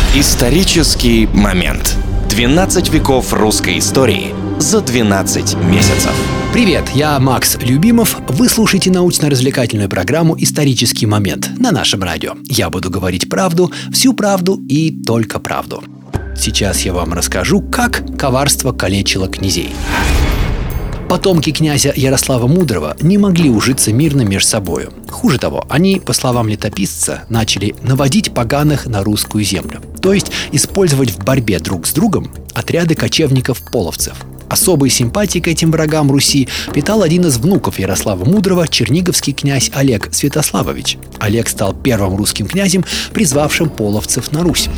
Исторический момент. 12 веков русской истории за 12 месяцев. Привет, я Макс Любимов. Вы слушаете научно-развлекательную программу «Исторический момент» на нашем радио. Я буду говорить правду, всю правду и только правду. Сейчас я вам расскажу, как коварство калечило князей. Потомки князя Ярослава Мудрого не могли ужиться мирно между собою. Хуже того, они, по словам летописца, начали наводить поганых на русскую землю. То есть использовать в борьбе друг с другом отряды кочевников-половцев. Особой симпатией к этим врагам Руси питал один из внуков Ярослава Мудрого, черниговский князь Олег Святославович. Олег стал первым русским князем, призвавшим половцев на Русь.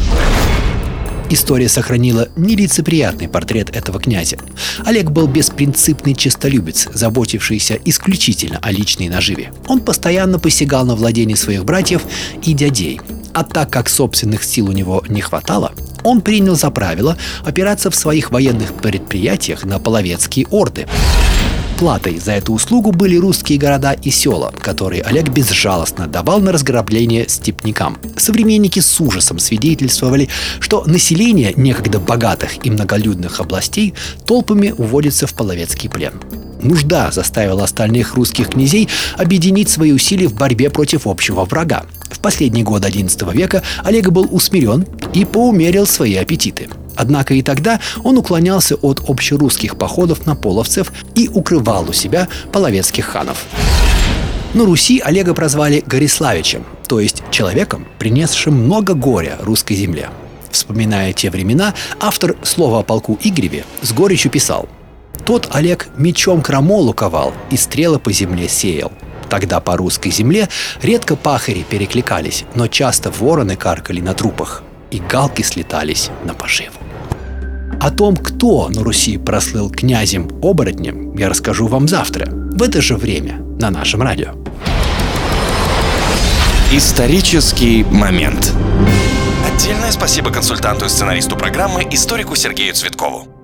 История сохранила нелицеприятный портрет этого князя. Олег был беспринципный честолюбец, заботившийся исключительно о личной наживе. Он постоянно посягал на владения своих братьев и дядей. А так как собственных сил у него не хватало, он принял за правило опираться в своих военных предприятиях на половецкие орды. Платой за эту услугу были русские города и села, которые Олег безжалостно давал на разграбление степнякам. Современники с ужасом свидетельствовали, что население некогда богатых и многолюдных областей толпами уводится в половецкий плен. Нужда заставила остальных русских князей объединить свои усилия в борьбе против общего врага. В последние годы XI века Олег был усмирен и поумерил свои аппетиты. Однако и тогда он уклонялся от общерусских походов на половцев и укрывал у себя половецких ханов. На Руси Олега прозвали Гориславичем, то есть человеком, принесшим много горя русской земле. Вспоминая те времена, автор «Слова о полку Игореве» с горечью писал: «Тот Олег мечом крамолу ковал и стрелы по земле сеял. Тогда по русской земле редко пахари перекликались, но часто вороны каркали на трупах, и галки слетались на поживу». О том, кто на Руси прослыл князем-оборотнем, я расскажу вам завтра, в это же время, на нашем радио. Исторический момент. Отдельное спасибо консультанту и сценаристу программы, историку Сергею Цветкову.